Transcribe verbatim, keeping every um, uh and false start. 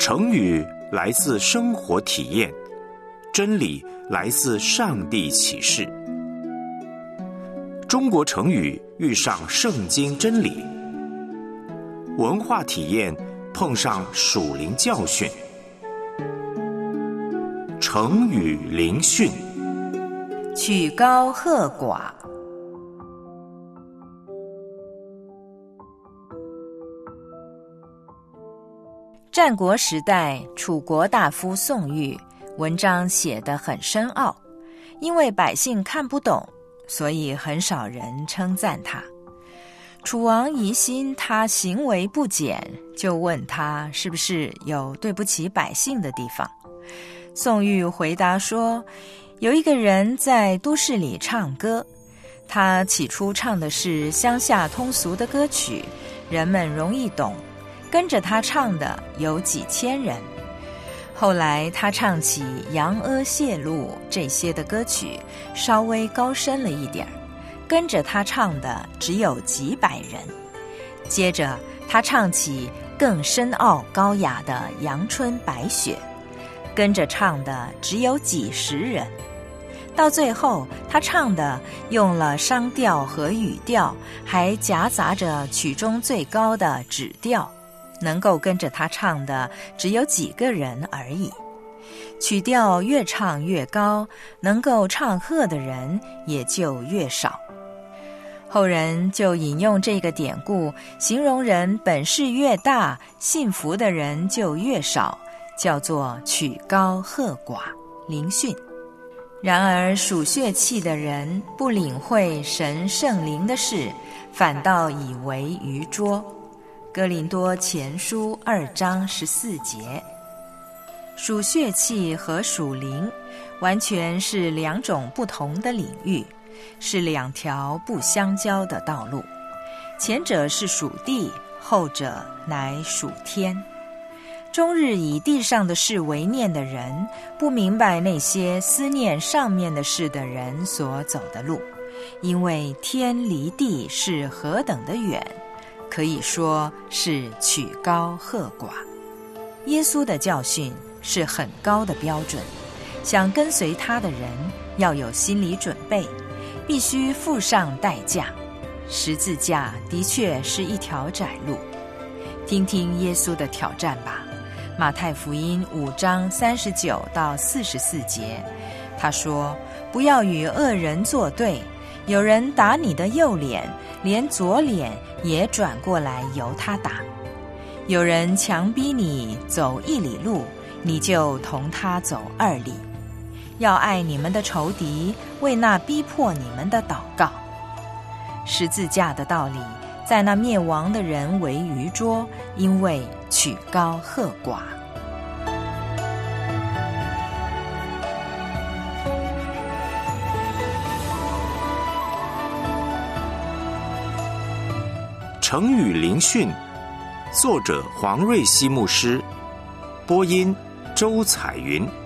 成语来自生活体验，真理来自上帝启示。中国成语遇上圣经真理，文化体验碰上属灵教训。成语灵训， 曲高和寡。战国时代，楚国大夫宋玉文章写得很深奥，因为百姓看不懂，所以很少人称赞他。楚王疑心他行为不检，就问他是不是有对不起百姓的地方。宋玉回答说，有一个人在都市里唱歌，他起初唱的是乡下通俗的歌曲，人们容易懂，跟着他唱的有几千人。后来他唱起扬阿谢路这些的歌曲，稍微高深了一点，跟着他唱的只有几百人。接着他唱起更深奥高雅的阳春白雪，跟着唱的只有几十人。到最后他唱的用了商调和语调，还夹杂着曲中最高的指调，能够跟着他唱的只有几个人而已。曲调越唱越高，能够唱和的人也就越少。后人就引用这个典故，形容人本事越大，信服的人就越少，叫做曲高和寡，灵训。然而属血气的人不领会神圣灵的事，反倒以为愚拙。哥林多前书二章十四节。属血气和属灵完全是两种不同的领域，是两条不相交的道路。前者是属地，后者乃属天。终日以地上的事为念的人，不明白那些思念上面的事的人所走的路，因为天离地是何等的远，可以说是曲高和寡。耶稣的教训是很高的标准，想跟随他的人要有心理准备，必须付上代价。十字架的确是一条窄路。听听耶稣的挑战吧。马太福音五章三十九到四十四节，他说，不要与恶人作对，有人打你的右脸，连左脸也转过来由他打。有人强逼你走一里路，你就同他走二里。要爱你们的仇敌，为那逼迫你们的祷告。十字架的道理在那灭亡的人为愚拙，因为曲高和寡。 成语灵训，作者黄瑞希牧师，播音周彩云。